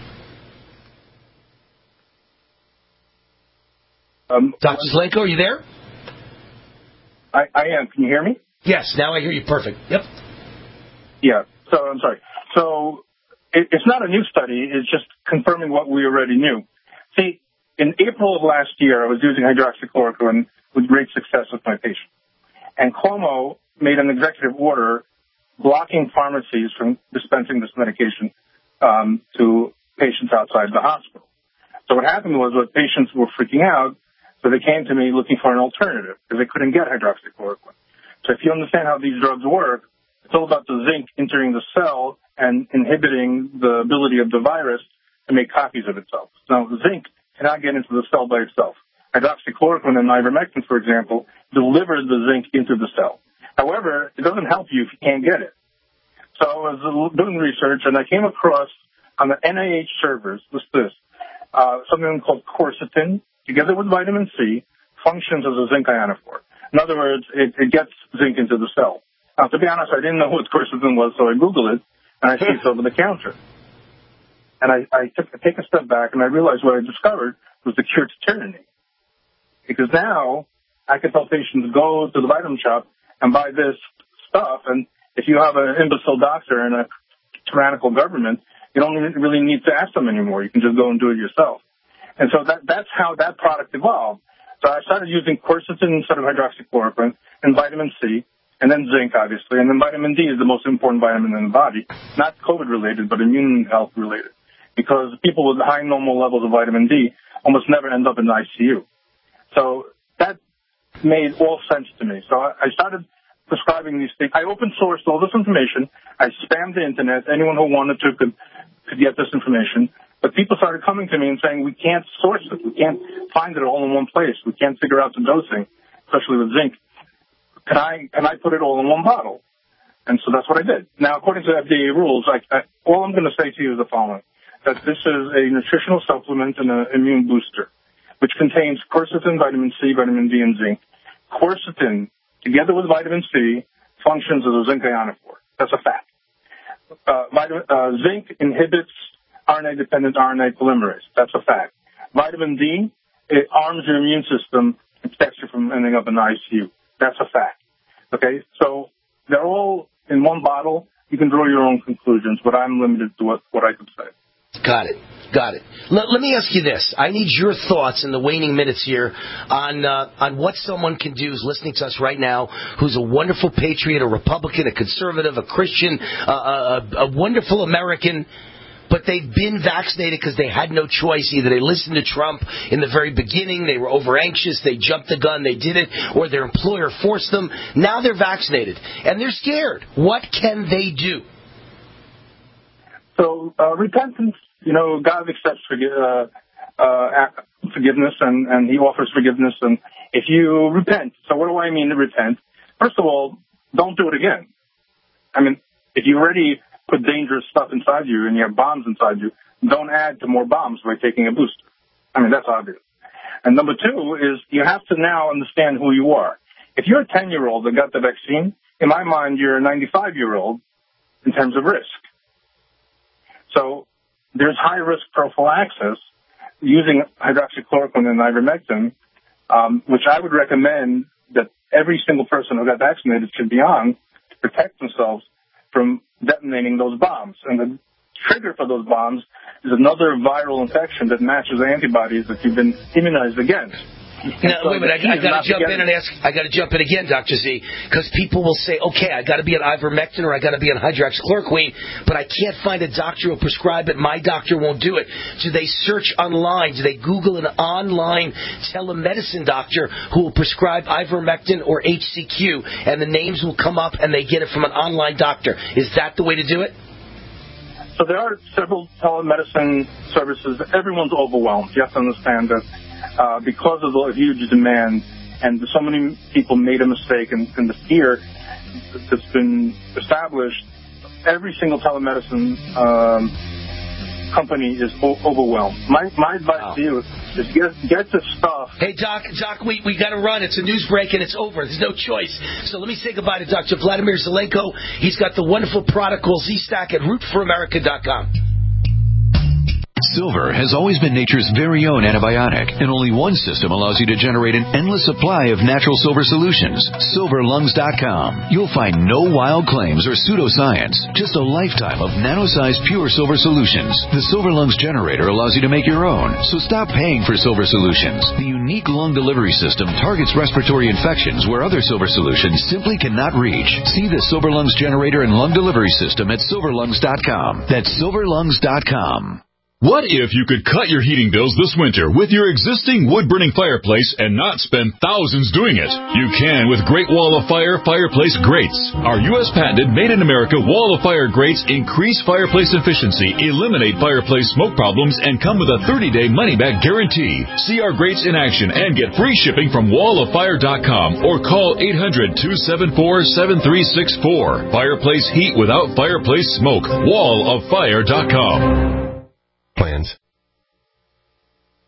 Dr. Zelenko, are you there? I am. Can you hear me? Yes, now I hear you perfect. Yep. Yeah, so I'm sorry. So it's not a new study. It's just confirming what we already knew. See, in April of last year, I was using hydroxychloroquine with great success with my patient. And Cuomo made an executive order blocking pharmacies from dispensing this medication to patients outside the hospital. So what happened was that patients were freaking out, so they came to me looking for an alternative because they couldn't get hydroxychloroquine. So if you understand how these drugs work, it's all about the zinc entering the cell and inhibiting the ability of the virus to make copies of itself. Now, the zinc cannot get into the cell by itself. Hydroxychloroquine and ivermectin, for example, deliver the zinc into the cell. However, it doesn't help you if you can't get it. So I was doing research, and I came across on the NIH servers, something called quercetin, together with vitamin C, functions as a zinc ionophore. In other words, it gets zinc into the cell. Now, to be honest, I didn't know what quercetin was, so I Googled it, and I see it's over the counter. And I take a step back, and I realized what I discovered was the cure to tyranny. because now I can tell patients go to the vitamin shop and buy this stuff, and if you have an imbecile doctor and a tyrannical government, you don't really need to ask them anymore. You can just go and do it yourself. And so that's how that product evolved. So I started using quercetin instead of hydroxychloroquine, and vitamin C, and then zinc, obviously. And then vitamin D is the most important vitamin in the body, not COVID-related, but immune health-related, because people with high normal levels of vitamin D almost never end up in the ICU. So that made all sense to me. So I started prescribing these things. I open-sourced all this information. I spammed the Internet. Anyone who wanted to could get this information. But people started coming to me and saying, we can't source it. We can't find it all in one place. We can't figure out the dosing, especially with zinc. Can I put it all in one bottle? And so that's what I did. Now, according to FDA rules, all I'm going to say to you is the following, that this is a nutritional supplement and an immune booster, which contains quercetin, vitamin C, vitamin D, and zinc. Quercetin, together with vitamin C, functions as a zinc ionophore. That's a fact. Zinc inhibits RNA-dependent RNA polymerase. That's a fact. Vitamin D, it arms your immune system and protects you from ending up in the ICU. That's a fact. Okay, so they're all in one bottle. You can draw your own conclusions, but I'm limited to what I could say. Got it. Let me ask you this. I need your thoughts in the waning minutes here on what someone can do who's listening to us right now, who's a wonderful patriot, a Republican, a conservative, a Christian, a wonderful American, but they've been vaccinated because they had no choice. Either they listened to Trump in the very beginning, they were over-anxious, they jumped the gun, they did it, or their employer forced them. Now they're vaccinated, and they're scared. What can they do? So repentance, God accepts forgiveness, and He offers forgiveness. And if you repent, so what do I mean to repent? First of all, don't do it again. I mean, if you already put dangerous stuff inside you and you have bombs inside you, don't add to more bombs by taking a booster. I mean, that's obvious. And number two is you have to now understand who you are. If you're a 10-year-old that got the vaccine, in my mind, you're a 95-year-old in terms of risk. So there's high-risk prophylaxis using hydroxychloroquine and ivermectin, which I would recommend that every single person who got vaccinated should be on to protect themselves from detonating those bombs. And the trigger for those bombs is another viral infection that matches antibodies that you've been immunized against. Now, wait a minute, I got to jump in and ask, I got to jump in again, Dr. Z, because people will say, okay, I got to be on ivermectin or I got to be on hydroxychloroquine, but I can't find a doctor who will prescribe it. My doctor won't do it. Do they search online? Do they Google an online telemedicine doctor who will prescribe ivermectin or HCQ, and the names will come up and they get it from an online doctor? Is that the way to do it? So there are several telemedicine services. Everyone's overwhelmed. You have to understand that. Because of the huge demand, and so many people made a mistake, and the fear that's been established, every single telemedicine company is overwhelmed. My advice to you is get the stuff. Hey, Doc, we got to run. It's a news break, and it's over. There's no choice. So let me say goodbye to Dr. Vladimir Zelenko. He's got the wonderful product called Z-Stack at rootforamerica.com. Silver has always been nature's very own antibiotic, and only one system allows you to generate an endless supply of natural silver solutions. SilverLungs.com. You'll find no wild claims or pseudoscience, just a lifetime of nano-sized pure silver solutions. The Silver Lungs generator allows you to make your own, so stop paying for silver solutions. The unique lung delivery system targets respiratory infections where other silver solutions simply cannot reach. See the Silver Lungs generator and lung delivery system at SilverLungs.com. That's SilverLungs.com. What if you could cut your heating bills this winter with your existing wood-burning fireplace and not spend thousands doing it? You can with Great Wall of Fire fireplace grates. Our U.S. patented made-in-America Wall of Fire grates increase fireplace efficiency, eliminate fireplace smoke problems, and come with a 30-day money-back guarantee. See our grates in action and get free shipping from walloffire.com or call 800-274-7364. Fireplace heat without fireplace smoke. walloffire.com. Plans.